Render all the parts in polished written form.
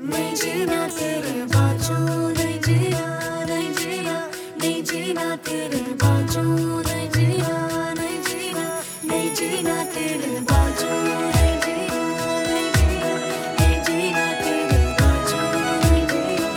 नहीं जीना तेरे बाजू, नहीं जीना, नहीं जीना, नहीं जीना तेरे बाजू, नहीं जीना, नहीं जीना, नहीं जीना तेरे बाजू, नहीं जीना, नहीं जीना, नहीं जीना तेरे बाजू, नहीं जीना,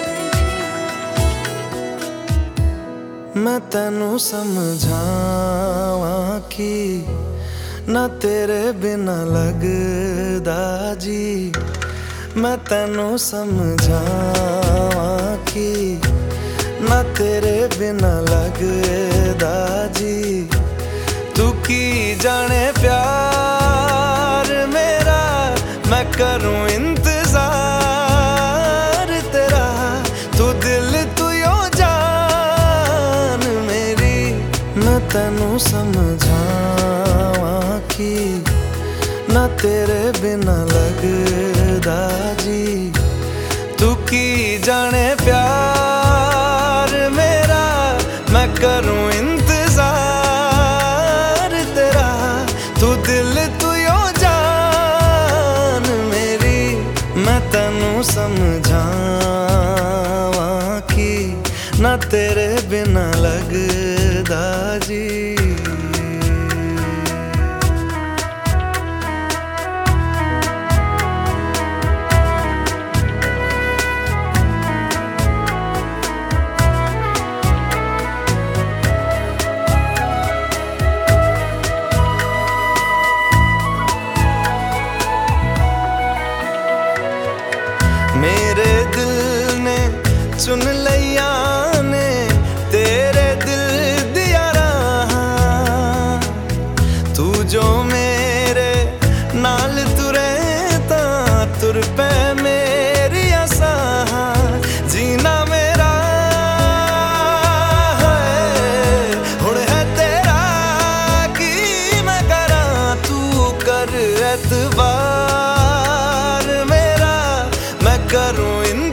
नहीं जीना। मैं तैनू समझावां कि ना तेरे बिना लगदा जी। मैं तैनू समझावां कि ना तेरे बिना लगदा जी। तू की जाने प्यार मेरा, मैं करूं इंतजार तेरा। तू दिल तू यो जान मेरी। मैं तैनू समझावां कि ना तेरे बिना लगदा जी। तू की जाने प्यार मेरा, मैं करूं इंतजार तेरा। तू दिल तू यो जान मेरी। मैं तैनू समझावां कि ना तेरे बिना लगदा जी। मेरे दिल ने चुन लिया ने तेरे दिल दिया राह। तू जो मेरे नाल तुरे तां तुर पे मेरी आसा। जीना मेरा है हुण है तेरा की मैं करां। तू कर एतबार मेरा, मैं करूं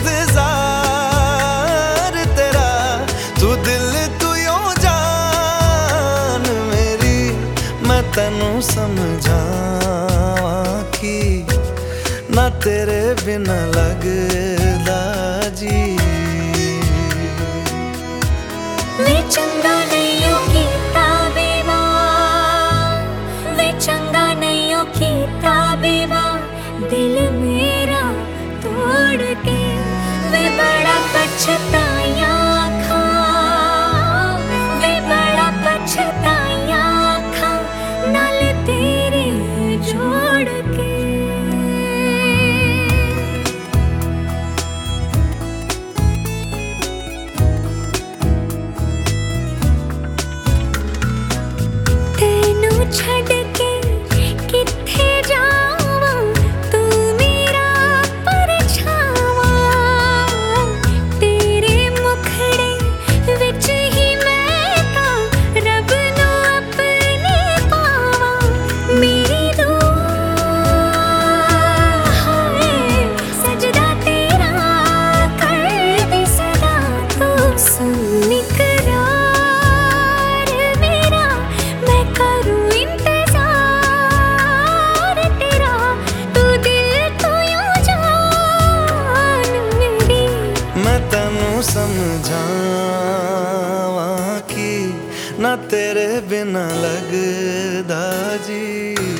इंतजार तेरा। तू दिल तू यो जान मेरी। मैं तैनू समझावां कि ना तेरे बिना लगदा जी। वे चंगा नहीं हो कीता बेईमान, वे चंगा नहीं हो कीता बेईमान। दिल मेरा तोड़ के वे बड़ा पछताया खा, वे बड़ा पछताया खा नाल तेरे जोड़ के। तेनू छड़ के किथे जावां, तू मेरा परछावा। तेरे मुखड़े विच ही मैं तां रब नू अपने पावां। मेरी दुआ है सजदा तेरा कर दे सदा। तू सुन इकरार मेरा, मैं करूं इंतजार तेरा। तू दिल तू यो जान मेरी। मैं तैनू समझावां कि ना तेरे बिना लगदा जी।